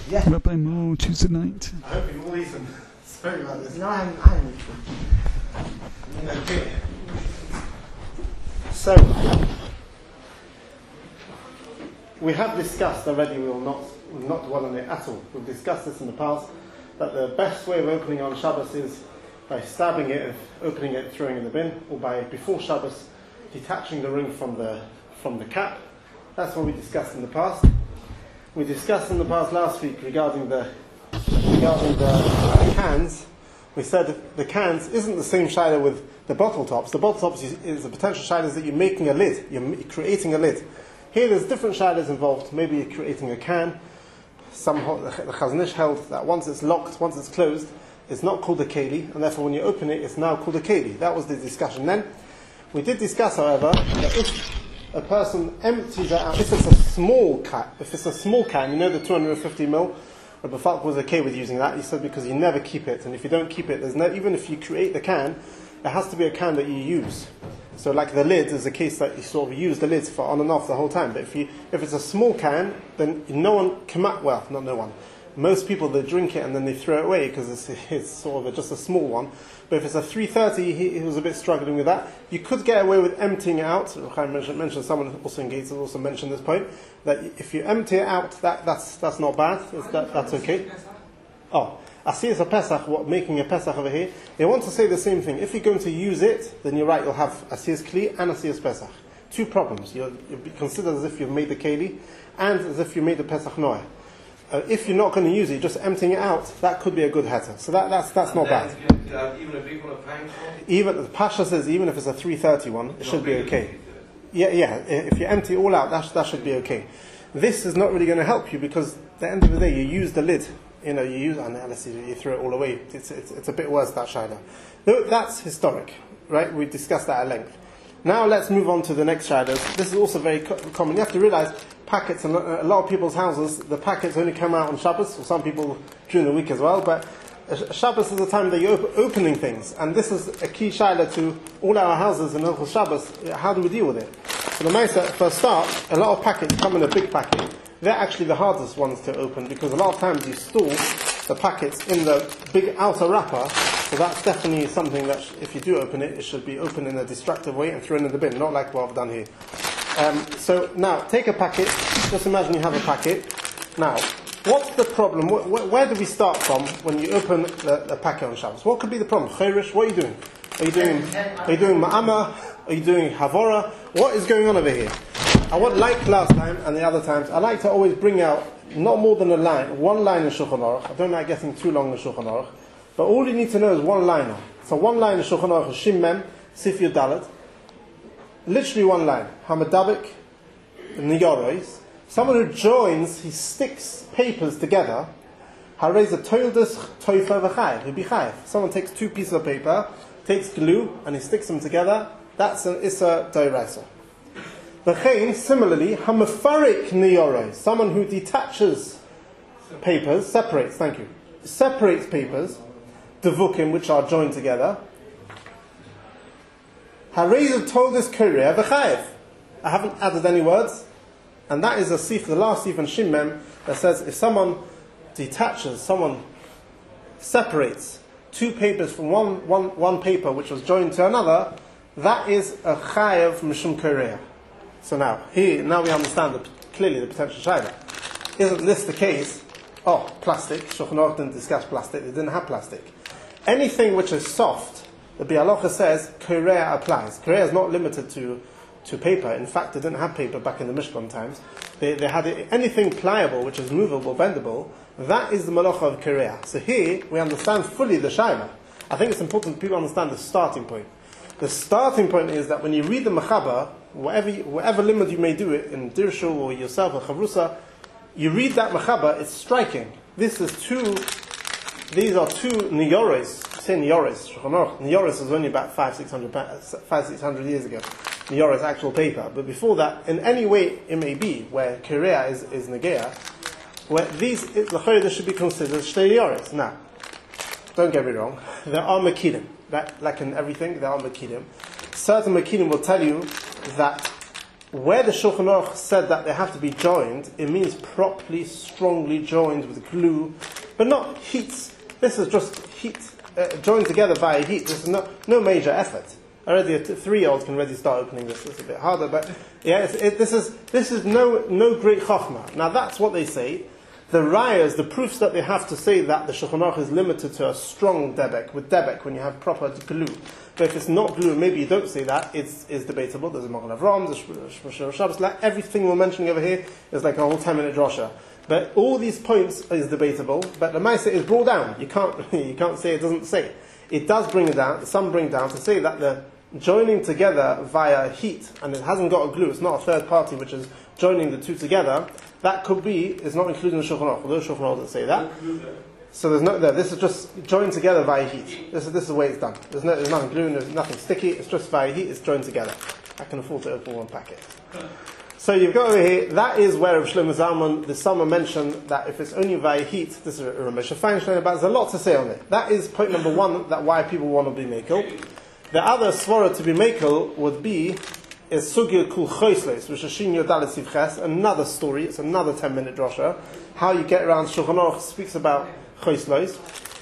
Yeah. Rabbi Mo, Tuesday night. I hope you've all eaten. Sorry about this. No, I'm Okay. So, we have discussed already, we will not dwell on it at all. We've discussed this in the past, that the best way of opening on Shabbos is by stabbing it, opening it, throwing it in the bin, or by, before Shabbos, detaching the ring from the cap. That's what we discussed in the past. We discussed in the past last week regarding the cans. We said the cans isn't the same shaila with the bottle tops. The bottle tops is the potential shaila is that you're making a lid. You're creating a lid. Here there's different shailas involved. Maybe you're creating a can. The Chazon Ish held that once it's locked, once it's closed, it's not called a keli, and therefore when you open it, it's now called a keli. That was the discussion then. We did discuss, however, that if a person empties it out, if it's a small can, you know the 250 ml, Rabbi Falk was okay with using that. He said because you never keep it, and if you don't keep it, even if you create the can, it has to be a can that you use. So like the lid is a case that you sort of use the lids for on and off the whole time. But if it's a small can, then most people, they drink it and then they throw it away because it's sort of just a small one. But if it's a 330, he was a bit struggling with that. You could get away with emptying it out. I mentioned someone also in Gates has also mentioned this point, that if you empty it out, that's not bad. That's okay. Oh, Asiyas a Pesach, making a Pesach over here, they want to say the same thing. If you're going to use it, then you're right, you'll have Asiyas Kli and Asiyas Pesach. Two problems. You'll be considered as if you've made the Keli and as if you made the Pesach Noah. If you're not going to use it, just emptying it out, that could be a good heter. So that's not bad. Even a big one, a pint one? Even the Pasha says even if it's a 330 one, it should be okay. Yeah. If you empty it all out, that should be okay. This is not really going to help you because at the end of the day, you use the lid. Unless you throw it all away, it's a bit worse, that shaila. That's historic, right? We discussed that at length. Now let's move on to the next shailas. This is also very common. You have to realize packets in a lot of people's houses, the packets only come out on Shabbos, or some people during the week as well, but Shabbos is the time that you're opening things, and this is a key shaila to all our houses in Hilchos Shabbos. How do we deal with it? So the Maisa, for a start, a lot of packets come in a big packet. They're actually the hardest ones to open because a lot of times you store the packets in the big outer wrapper. So that's definitely something that if you do open it, it should be opened in a destructive way and thrown in the bin, not like what I've done here. So now, take a packet. Just imagine you have a packet. Now, what's the problem? Where do we start from when you open the packet on Shabbos? What could be the problem? Chayrish, what are you doing? Are you doing ma'ama? Are you doing havora? What is going on over here? Like last time and the other times, I like to always bring out not more than one line in Shulchan Aruch. I don't like getting too long in Shulchan Aruch. But all you need to know is one liner. So one line in Shulchan Aruch is Shim Mem, Sif Yud Dalet. Literally one line. Hamadabik, Niyoros. Someone who joins, he sticks papers together. Harez a toildes toifa v'chayev. He'll be chayev. Someone takes two pieces of paper, takes glue, and he sticks them together. That's an Issa Doiraisa. V'chein, similarly, hamafarik niyoros. Someone who detaches papers, separates papers, devukim, which are joined together. Harez told this courier v'chayev. I haven't added any words, and that is the last sif in Shim Mem that says if someone detaches, someone separates two papers from one paper which was joined to another, that is a chayev mishum courier. So now we understand clearly the potential shayla. Isn't this the case? Oh, plastic. Shulchan Aruch didn't discuss plastic. They didn't have plastic. Anything which is soft, the Bialocha says, Korea applies. Korea is not limited to paper. In fact, they didn't have paper back in the Mishkan times. They had anything pliable, which is movable, bendable. That is the Malacha of Korea. So here, we understand fully the Shaila. I think it's important people understand the starting point. The starting point is that when you read the Mechaber, whatever limit you may do it, in Dirshu or yourself or Chavrusa, you read that Mechaber, it's striking. These are two Niyoros. Say Niyoros. Niyoros was only about 500-600 years ago. Niyoros, actual paper. But before that, in any way it may be, where Korea is Negea, where there should be considered Shtei Niyoros. Now, don't get me wrong, there are Makidim. Like in everything, there are Makidim. Certain Makidim will tell you that where the Shulchan Aruch said that they have to be joined, it means properly, strongly joined with glue, but not heat. This is just heat, joined together by heat. This is no major effort. Already a 3-year-old can already start opening this. It's a bit harder, but yeah, this is no great chachma. Now that's what they say. The rayas, the proofs that they have to say that the Shulchan Aruch is limited to a strong debek, with debek when you have proper glue. But if it's not glue, maybe you don't say that, it's debatable. There's a Magen Avraham, there's Shabbos, like everything we're mentioning over here is like a whole 10-minute drasha. But all these points is debatable, but the Maaseh is brought down. You can't say it doesn't say. It does bring it down, some bring down to say that the joining together via heat, and it hasn't got a glue, it's not a third party which is joining the two together, that could be, it's not included in the Shulchan Aruch, although Shulchan Aruch doesn't say that. So there's no there. This is just joined together via heat. This is the way it's done. There's nothing glue, there's nothing sticky, it's just via heat, it's joined together. I can afford to open one packet. So you've got over here, that is where Rav Shlomo Zalman, the summer mentioned that if it's only via heat, this is Rav Moshe Feinstein, but there's a lot to say on it. That is point number one, that why people want to be mekel. The other svara to be mekel would be is Sugya Kul Choisles, which is Shin Yodalet Sivches, another story, it's another 10-minute drasha, how you get around. Shulchan Aruch speaks about Choisles.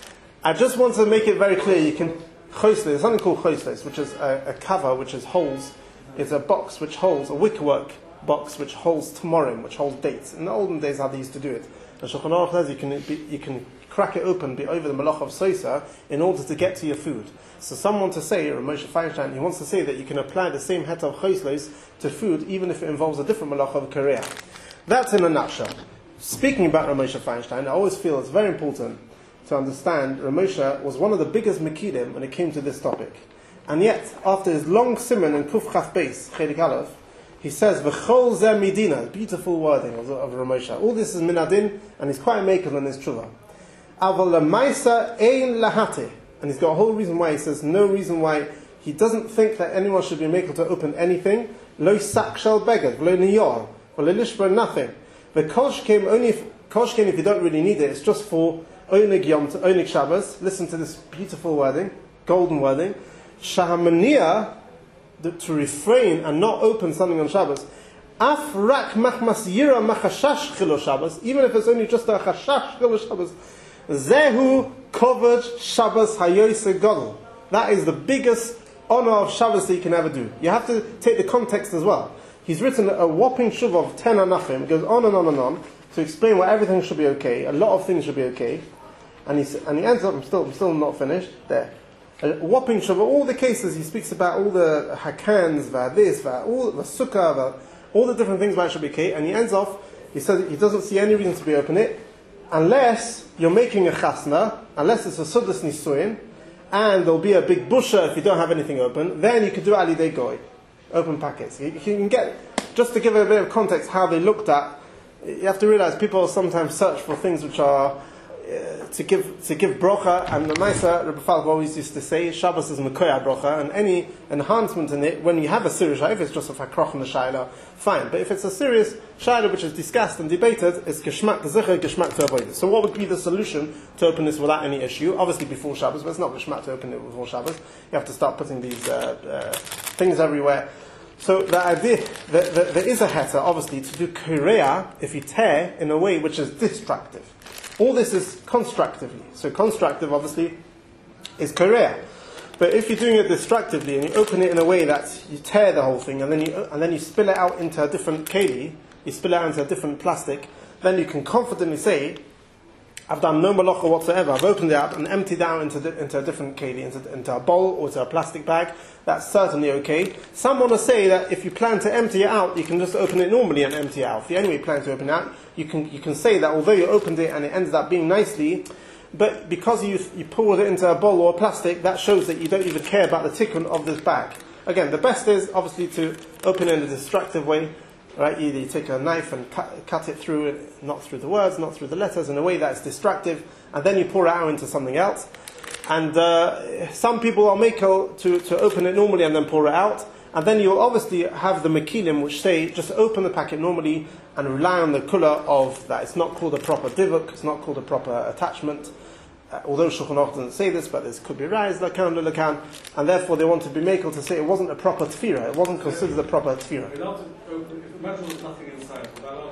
I just want to make it very clear, you can, Choisles, there's something called Choisles, which is a cover which is holds, it's a box which holds, a wickerwork box which holds tamarim, which holds dates. In the olden days how they used to do it. The Shulchan Aruch says you can crack it open, be over the malach of soisa, in order to get to your food. So someone to say, or Moshe Feinstein, he wants to say that you can apply the same het of choisles to food, even if it involves a different malach of korea. That's in a nutshell. Speaking about Rav Moshe Feinstein, I always feel it's very important to understand Rav Moshe was one of the biggest mekidim when it came to this topic. And yet, after his long simon and kuf chaf beis, chelik aleph, he says, V'chol zeh midina, beautiful wording of Rav Moshe. All this is minadin, and he's quite makel in his tshuva. Aval lemaisa ein lahate. And he's got a whole reason why he says, no reason why he doesn't think that anyone should be makel to open anything. Lo sak shel beged, lo niyor, lo lishba, nothing. The kolshkem only if you don't really need it, it's just for onig yom, onig Shabbos. Listen to this beautiful wording, golden wording. Shahamania, to refrain and not open something on Shabbos. Af rak machmas yira machashash chilo Shabbos, even if it's only just a chashash chilo Shabbos. Zehu covered Shabbos hayoyse gadol. That is the biggest honor of Shabbos that you can ever do. You have to take the context as well. He's written a whopping shuv of 10 anachim. It goes on and on and on to explain why everything should be okay. A lot of things should be okay. And he ends up, I'm still not finished, there. A whopping shuv of all the cases. He speaks about all the hakans, all the sukkah, all the different things why it should be okay. And he ends off, he says he doesn't see any reason to be open it, unless you're making a chasna, unless it's a sudas nisuin, and there'll be a big busha if you don't have anything open, then you could do alidei goy, open packets. You can get, just to give a bit of context how they looked at, you have to realize people sometimes search for things which are to give brocha, and the Maisa, Rebbe Falk always used to say, Shabbos is mekoya brocha, and any enhancement in it, when you have a serious shayla, if it's just a fakroch and a shayla, fine. But if it's a serious shayla which is discussed and debated, it's geschmack to zicher, geschmack to avoid it. So what would be the solution to open this without any issue? Obviously before Shabbos, but it's not geschmack to open it before Shabbos. You have to start putting these things everywhere. So the idea, there is a heter, obviously, to do korea if you tear in a way which is destructive. All this is constructively. So constructive, obviously, is korea. But if you're doing it destructively and you open it in a way that you tear the whole thing and then you spill it out into a different keli, you spill it out into a different plastic, then you can confidently say, I've done no malacha whatsoever. I've opened it up and emptied it out into a different keli, into a bowl or to a plastic bag. That's certainly okay. Some want to say that if you plan to empty it out, you can just open it normally and empty it out. If you anyway plan to open it out, you can say that although you opened it and it ended up being nicely, but because you poured it into a bowl or a plastic, that shows that you don't even care about the tikkun of this bag. Again, the best is obviously to open it in a destructive way. Right, either you take a knife and cut it through it, not through the words, not through the letters, in a way that's destructive, and then you pour it out into something else. And some people are makel to open it normally and then pour it out, and then you'll obviously have the mekilim which say just open the packet normally and rely on the kula of that. It's not called a proper divuk, it's not called a proper attachment. although Shulchan Aruch doesn't say this, but this could be rise lakan lakan, and therefore they want to be makel to say it wasn't a proper tefillah, it wasn't considered a proper tefillah. Allowed to open, if the metal was nothing inside,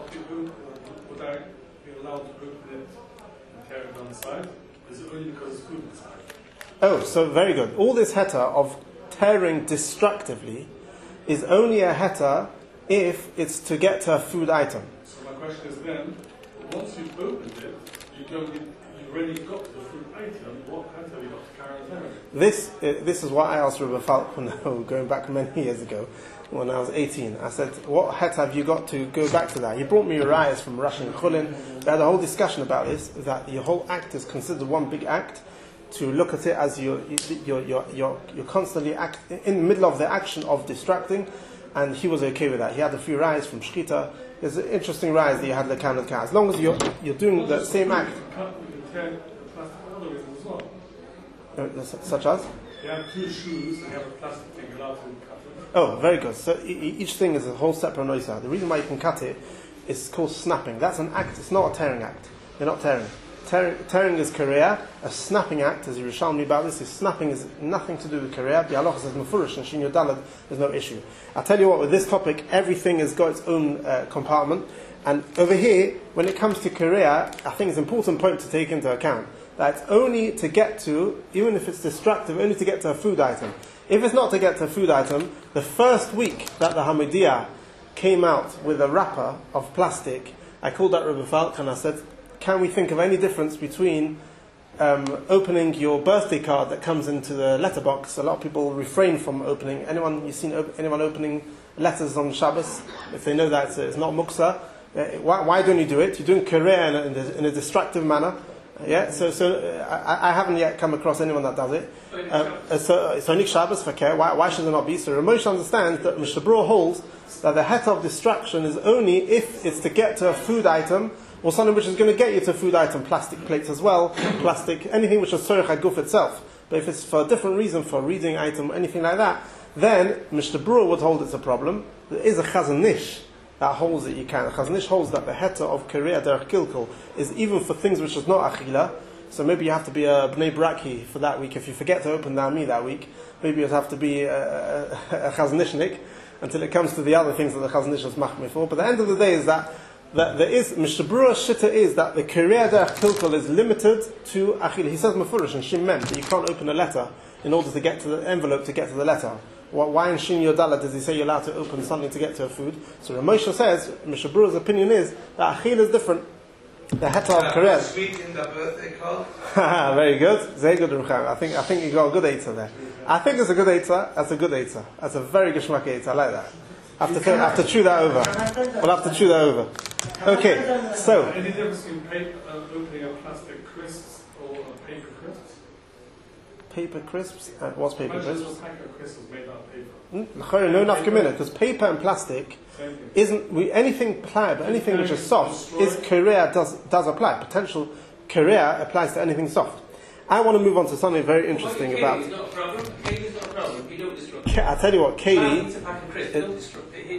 would I be allowed to open it and tear it on the side? Is it only because there's food inside? Oh, so very good. All this heta of tearing destructively is only a heta if it's to get to a food item. So my question is then, once you've opened it, you've already got the food item, what heta have you got to carry on tearing? This is what I asked Rabbi Falk going back many years ago when I was 18. I said, what het have you got to go back to that? He brought me Uriahs from Russian Chulin. We had a whole discussion about this, that your whole act is considered one big act, to look at it as you're constantly in the middle of the action of distracting, and he was okay with that. He had a few Uriahs from Shchita. There's an interesting Uriahs that you had the Kanat Ka. As long as you're doing the same act. You can tear the plastic other ways as well. Such as? You have two shoes and you have a plastic thing, you're allowed to cut it. Oh, very good. So each thing is a whole separate noisa. The reason why you can cut it is called snapping. That's an act. It's not a tearing act. You're not tearing. Tearing is Korea. A snapping act, as Yerushalmi about this, is snapping is nothing to do with Korea. The halacha says mufurish and shin yodalad. There's no issue. I'll tell you what. With this topic, everything has got its own compartment. And over here, when it comes to Korea, I think it's an important point to take into account that it's only to get to, even if it's destructive, only to get to a food item. If it's not to get to a food item, the first week that the Hamidiyah came out with a wrapper of plastic, I called up Rabbi Falk and I said, can we think of any difference between opening your birthday card that comes into the letterbox? A lot of people refrain from opening. You've seen anyone opening letters on Shabbos? If they know that it's not muksa, why don't you do it? You're doing Korea in a destructive manner. Yeah, so I haven't yet come across anyone that does it. So it's only Shabbos for care. Why should there not be? So Ramosh understands that Mishnah Berurah holds that the het of destruction is only if it's to get to a food item or something which is going to get you to a food item, plastic plates as well, plastic, anything which is sorech haguf itself. But if it's for a different reason, for a reading item, anything like that, then Mishnah Berurah would hold it's a problem. There is a Chazon Ish that holds that you can. Chazon Ish holds that the heta of Korea derech kilkul is even for things which is not achila. So maybe you have to be a bnei braki for that week. If you forget to open the Ami that week, maybe you'd have to be a Chazon Ishnik until it comes to the other things that the Chazon Ish is machmir for. But the end of the day is that there is, Mishnah Berurah's shitta is that the Korea derech kilkul is limited to achila. He says mefurish and shim mem that you can't open a letter in order to get to the envelope to get to the letter. Why in Shin Yodala does he say you're allowed to open something to get to a food? So Ramosha says, Mishnah Berurah's opinion is that achil is different. The heta of Korea. Sweet in the birthday card. Very good. Very good, Rucham. I think you got a good answer there. I think it's a good answer. That's a good answer. That's a very geschmack answer. I like that. I have to chew that over. We'll have to chew that over. Okay, so. Any difference between opening a plastic crisps or a paper crisps? Paper crisps? What's paper crisps? A pack of crisps made out of paper. No enough minute, because paper and plastic isn't anything pliable, anything which is soft is Korea does apply. Potential Korea applies to anything soft. I want to move on to something very interesting about. It's not a problem. Katie's not a problem. You don't destroy. I tell you what, Katie. It's a pack of crisps. Don't destroy.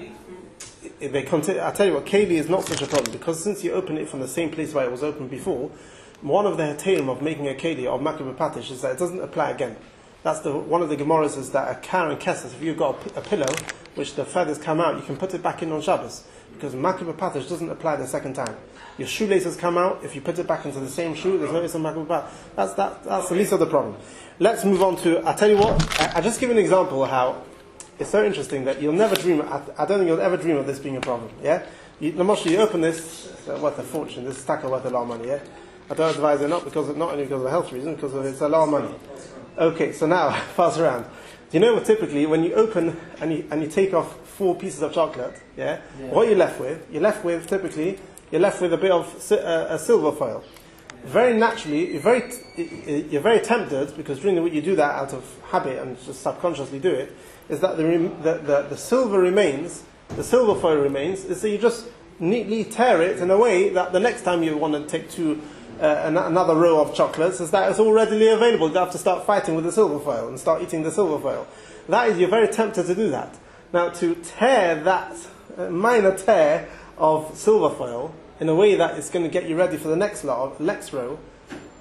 I tell you what, Kaylee is not such a problem because since you open it from the same place where it was opened before, one of the heterim of making a Kaylee of Makib Patish is that it doesn't apply again. That's one of the Gemaras is that a Kar and Kesses, if you've got a pillow which the feathers come out, you can put it back in on Shabbos because Makib Patish doesn't apply the second time. Your shoelaces come out, if you put it back into the same shoe, there's no Issa Makib Patish. That's the least of the problem. Let's move on to, I tell you what, I just give an example of how it's so interesting that you'll never dream, I don't think you'll ever dream of this being a problem, yeah? You open this, it's worth a fortune, this is tackle worth a lot of money, yeah? I don't advise it not only because of health reasons, because it's a lot of money. Okay, so now, pass around. Do you know what typically, when you open and you take off 4 pieces of chocolate, yeah? What you're left with? You're left with a bit of a silver foil. Very naturally, you're very tempted, because during the week you do that out of habit and just subconsciously do it, is that the silver remains, the silver foil remains, is that you just neatly tear it in a way that the next time you want to take another row of chocolates, is that it's all readily available. You don't have to start fighting with the silver foil and start eating the silver foil. That is, you're very tempted to do that. Now, to tear that minor tear of silver foil in a way that it's going to get you ready for the next row,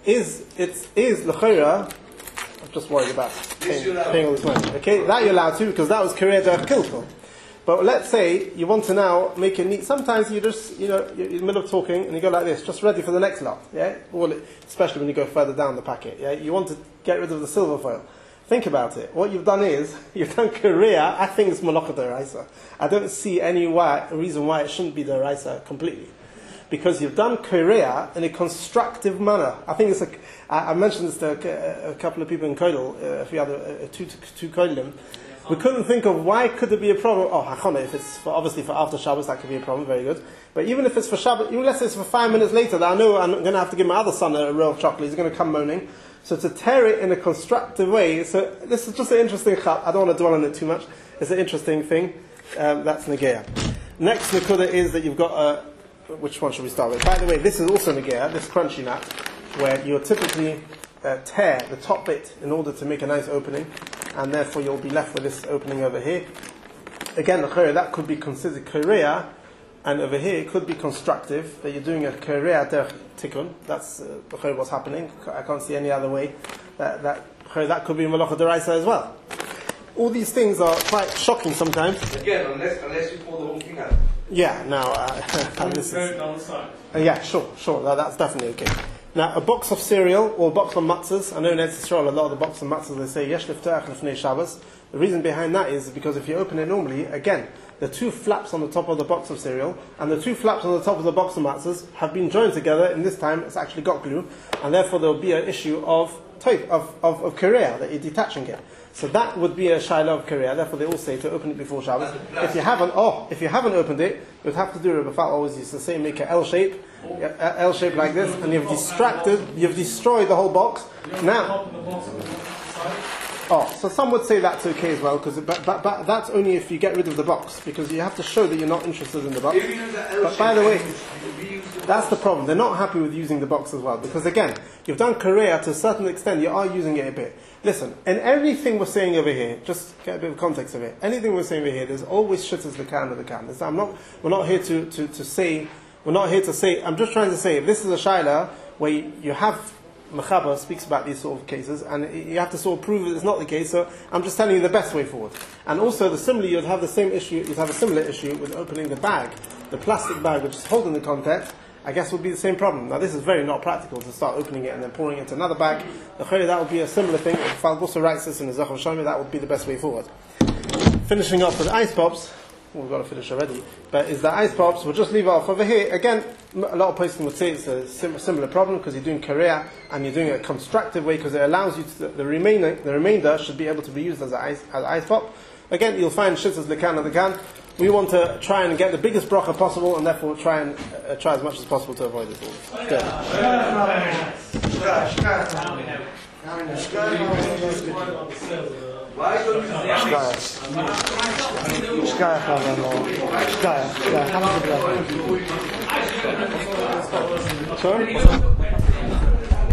is l'chora. I'm just worried about paying all this money. Okay, that you're allowed to because that was Korea derech kilkel. But let's say you want to now make it neat. Sometimes you just, you're in the middle of talking and you go like this, just ready for the next lot. Yeah, especially when you go further down the packet. Yeah, you want to get rid of the silver foil. Think about it. What you've done is, you've done Korea, I think it's Malacha Deraisa. I don't see any reason why it shouldn't be Deraisa completely. Because you've done Korea in a constructive manner. I think it's I mentioned this to a couple of people in Kodal, a few other, two Kodalim. We couldn't think of why could there be a problem. Oh, Hachana, if it's obviously for after Shabbos, that could be a problem, very good. But even if it's for Shabbos, even let's say it's for 5 minutes later, that I know I'm going to have to give my other son a roll of chocolate, he's going to come moaning. So to tear it in a constructive way, so this is just an interesting chat. I don't want to dwell on it too much. It's an interesting thing. That's Negea. Next Nekuda is that you've got which one should we start with? By the way, this is also Negea, this crunchy nut, where you'll typically tear the top bit in order to make a nice opening, and therefore you'll be left with this opening over here. Again, that could be considered Korea, and over here it could be constructive, that you're doing a Korea derech tikkun. That's what's happening. I can't see any other way. That could be Malacha Deraisa as well. All these things are quite shocking sometimes. Again, unless you pull the whole thing out. Yeah, now, this is... down the side. Yeah, sure, that's definitely okay. Now, a box of cereal or a box of matzahs, I know in Eretz Yisrael a lot of the box of matzahs they say yesh liftach lefnei Shabbos. The reason behind that is because if you open it normally, again, the two flaps on the top of the box of cereal and the two flaps on the top of the box of matzahs have been joined together, and this time it's actually got glue, and therefore there will be an issue of Korea, that you're detaching it. So that would be a shaila of Korea. Therefore, they all say to open it before Shabbos. If you haven't opened it, you'd have to do it. Rabbi Fat always used to say, make an L shape like this, and you've destroyed the whole box. Now, so some would say that's okay as well, but that's only if you get rid of the box, because you have to show that you're not interested in the box. But by the way, that's the problem. They're not happy with using the box as well, because again, you've done Korea to a certain extent. You are using it a bit. Listen, and everything we're saying over here, just get a bit of context of it. Anything we're saying over here, there's always shittahs l'kan of the kan. We're not here to say. We're not here to say. I'm just trying to say, if this is a shaila where you have Mechaber speaks about these sort of cases, and you have to sort of prove that it's not the case. So I'm just telling you the best way forward. And also, similarly, you'd have a similar issue with opening the bag, the plastic bag which is holding the content. I guess would be the same problem. Now this is very not practical to start opening it and then pouring it into another bag. That would be a similar thing. If Falgosa writes this in the Zachor Shlomi, that would be the best way forward. Finishing off with ice pops, we've got to finish already, but is the ice pops, we'll just leave it off over here. Again, a lot of places would say it's a similar problem because you're doing Korea and you're doing it a constructive way because it allows you to, the remainder should be able to be used as an ice pop. Again, you'll find shittahs l'kan and the kan. We want to try and get the biggest bracha possible, and therefore try as much as possible to avoid it all. Good. Sorry?